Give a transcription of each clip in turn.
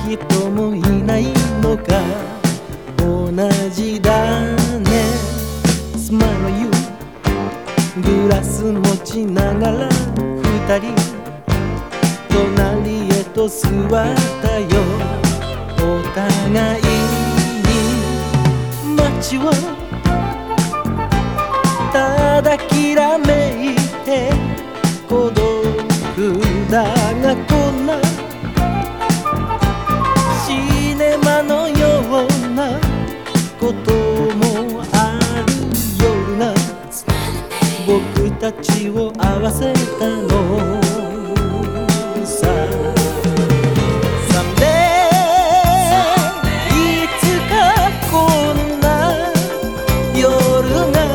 人もいないのか。同じだね。スマイルユーグラス持ちながら二人隣へと座ったよ。お互いに街をただきらめいて孤独だがこんなシネマのようなこともある夜が僕たちを合わせたのさ。いつかこんな夜が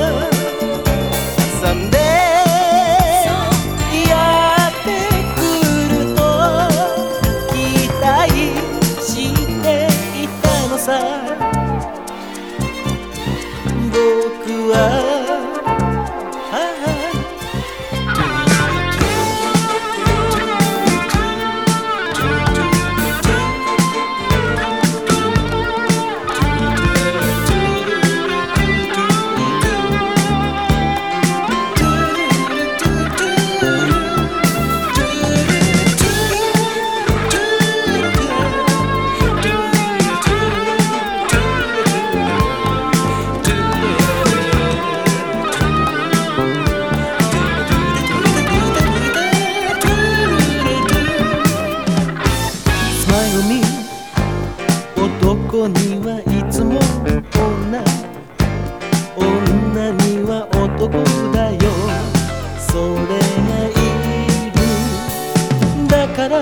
やってくると期待していたのさ。僕は男にはいつも女、女には男だよ。それがいるだから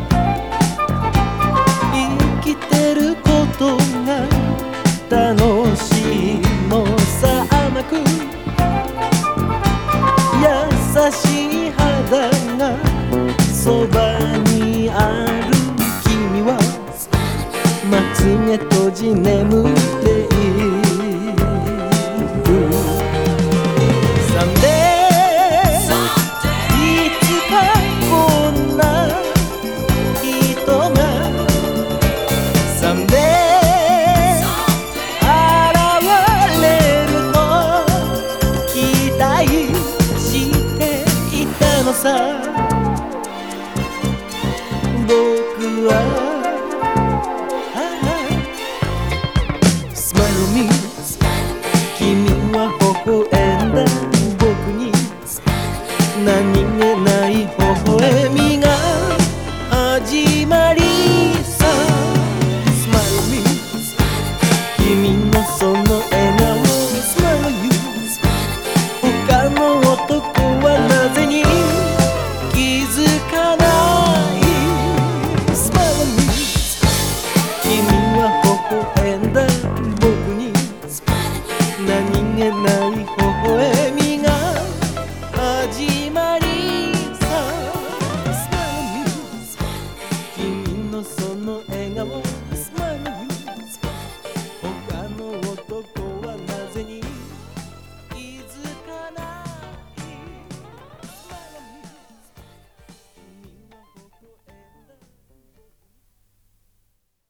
生きてることが楽しいのさ。甘く優しい肌がそばにある君はまつげ閉じ眠っている。いつかこんな人が現れると期待していたのさ。僕は君は微笑んだ僕に何気ない微笑みが始まりさ。Smile me 君のその笑顔 Smile you 他の男はなぜに気づかない。 Smile me 君は微笑んだ僕に何気ない微笑みが始まりさ。君のその笑